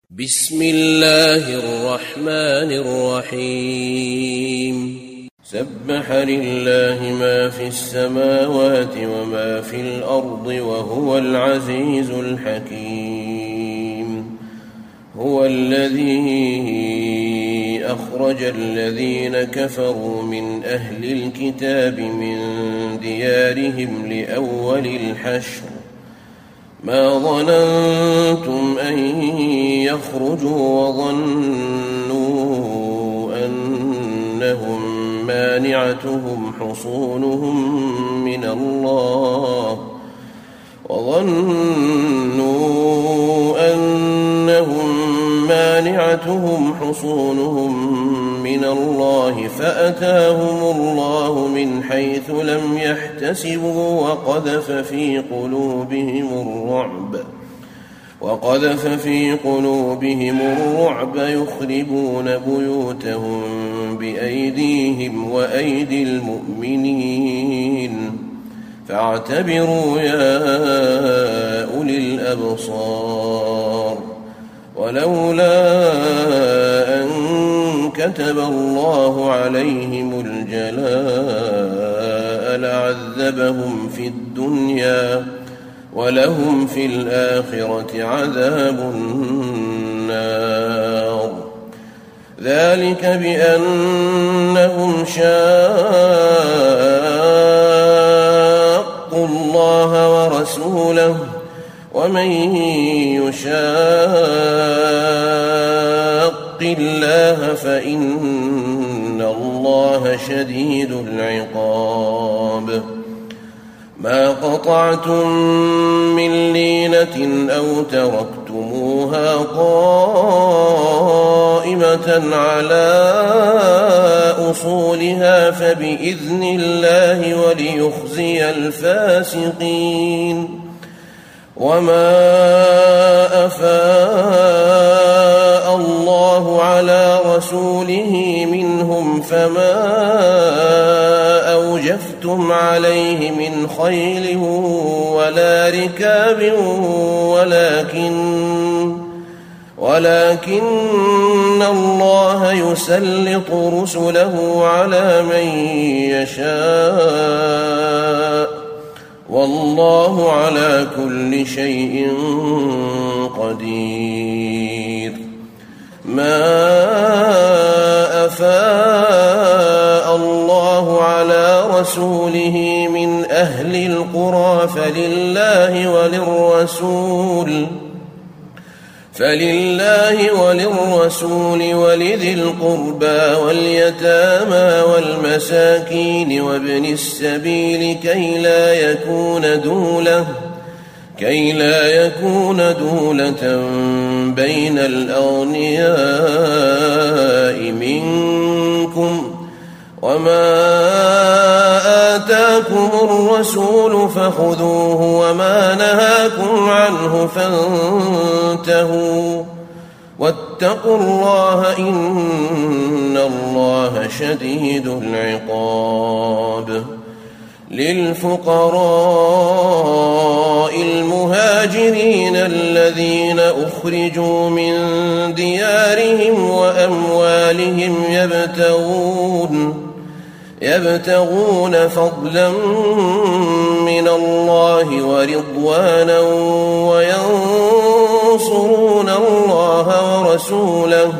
بسم الله الرحمن الرحيم سبح لله ما في السماوات وما في الأرض وهو العزيز الحكيم. هو الذي أخرج الذين كفروا من أهل الكتاب من ديارهم لأول الحشر ما ظننتم أن يخرجوا وظنوا أنهم مانعتهم حصونهم من الله فأتاهم الله من حيث لم يحتسبوا وقذف في قلوبهم الرعب يخربون بيوتهم بأيديهم وأيدي المؤمنين فاعتبروا يا أولي الأبصار. ولولا أن كتب الله عليهم الجلاء لعذبهم في الدنيا ولهم في الآخرة عذاب النار. ذلك بأنهم شاقوا الله ورسوله ومن يشاق الله فإن الله شديد العقاب. ما قطعتم من لينة أو تركتموها قائمة على أصولها فبإذن الله وليخزي الفاسقين. وما أفاء الله على رسوله منهم فما أوجفتم عليه من خيل ولا ركاب ولكن الله يسلط رسله على من يشاء والله على كل شيء قدير. ما أفاء الله على رسوله من أهل القرى فلله وللرسول ولذي القربى واليتامى والمساكين وابن السبيل كي لا يكون دولة بين الأغنياء منكم. وما آتاكم الرسول فخذوه وما نهاكم عنه فانتهوا واتقوا الله إن الله شديد العقاب. للفقراء المهاجرين الذين أخرجوا من ديارهم وأموالهم يبتغون فضلا من الله ورضوانا وينصرون الله ورسوله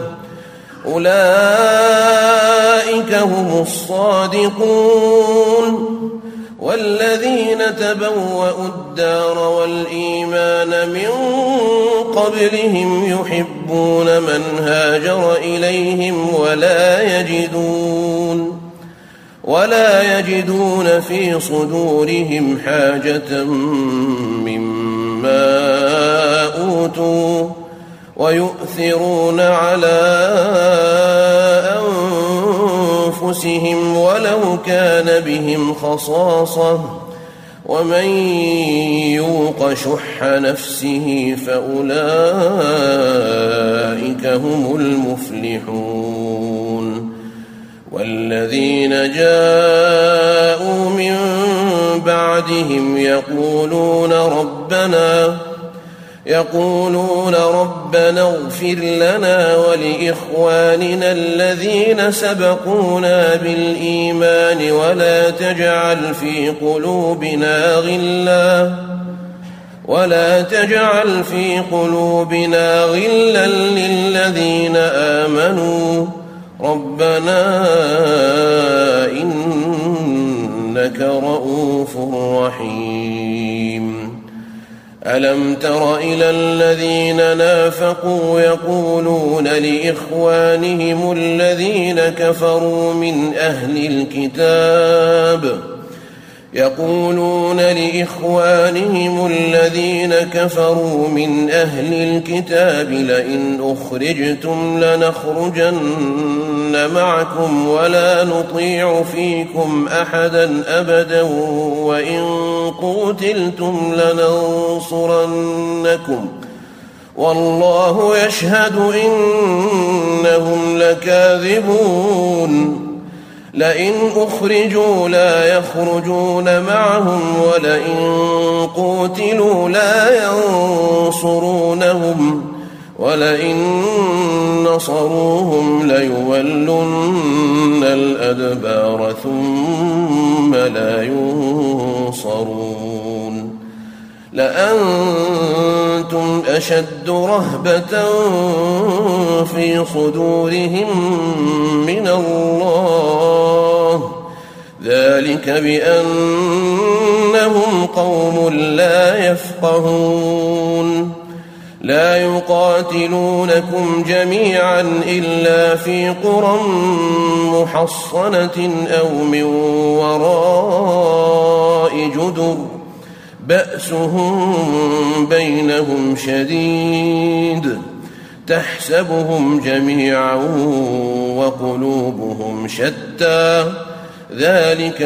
أولئك هم الصادقون. والذين تبوأوا الدار والإيمان من قبلهم يحبون من هاجر إليهم ولا يجدون في صدورهم حاجة مما أوتوا ويؤثرون على أنفسهم ولو كان بهم خصاصة ومن يوق شح نفسه فأولئك هم المفلحون. والذين جاءوا من بعدهم يقولون يقولون ربنا اغفر لنا ولإخواننا الذين سبقونا بالإيمان ولا تجعل في قلوبنا غلا للذين آمنوا ربنا إنك رؤوف رحيم ألم تر إلى الذين نافقوا يقولون لإخوانهم الذين كفروا من أهل الكتاب لئن أخرجتم لنخرجن معكم ولا نطيع فيكم أحدا أبدا وإن قوتلتم لننصرنكم والله يشهد إنهم لكاذبون لئن أخرجوا لا يخرجون معهم ولئن قوتلوا لا ينصرونهم ولئن نصروهم ليولن الأدبار ثم لا ينصرون لأنتم أشد رهبة في صدورهم من الله ذلك بأنهم قوم لا يفقهون لا يقاتلونكم جميعا إلا في قرى محصنة أو من وراء جدر بأسهم بينهم شديد تحسبهم جميعا وقلوبهم شتى ذلك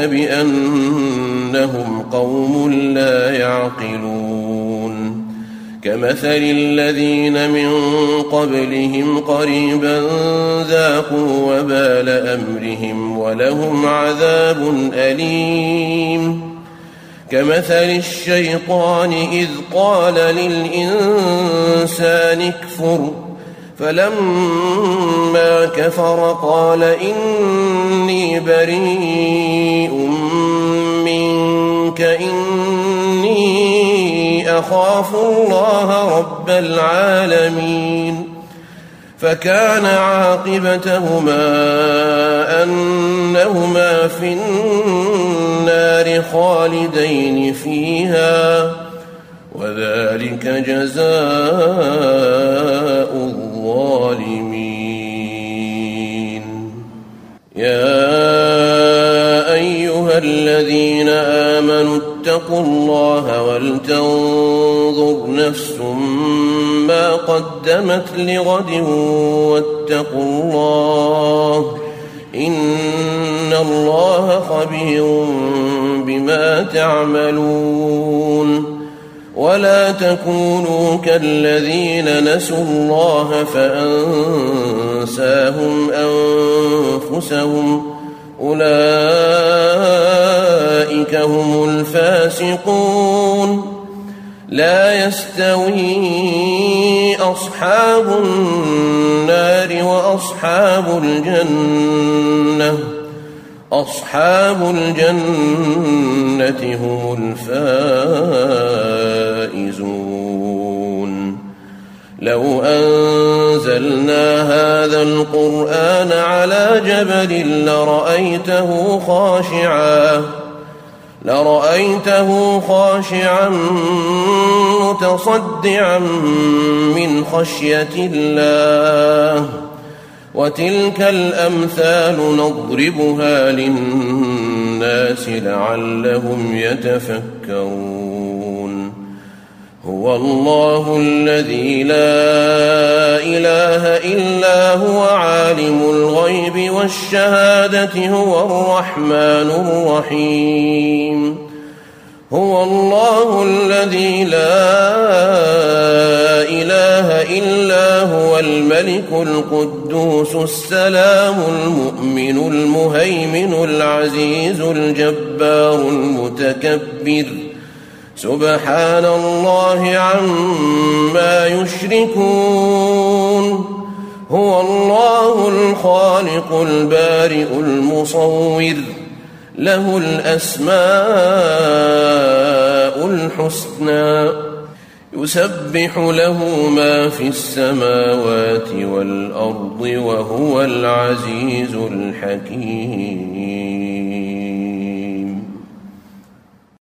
بأنهم قوم لا يعقلون كمثل الذين من قبلهم قريبا ذاقوا وبال أمرهم ولهم عذاب أليم كمثل الشيطان إذ قال للإنسان اكفر فلما كفر قال إني بريء منك إني أخاف الله رب العالمين فكان عاقبتهما أنهما في النار خالدين فيها وذلك جزاء الظالمين يا أيها الذين آمنوا اتقوا الله ولتنظر نفس ما قدمت لغد واتقوا الله إن الله خبير بما تعملون ولا تكونوا كالذين نسوا الله فأنساهم أنفسهم أولئك هم الفاسقون لا يستوي أصحاب النار وأصحاب الجنة أصحاب الجنة هم الفائزون لو أنزلنا هذا القرآن على جبل لرأيته خاشعا متصدعا من خشية الله وتلك الأمثال نضربها للناس لعلهم يتفكرون هو الله الذي لا إله إلا هو عالم الغيب والشهادة هو الرحمن الرحيم هو الله الذي لا إله إلا هو الملك القدوس السلام المؤمن المهيمن العزيز الجبار المتكبر سبحان الله عما يشركون هو الله الخالق البارئ المصور له الأسماء الحسنى يسبح له ما في السماوات والأرض وهو العزيز الحكيم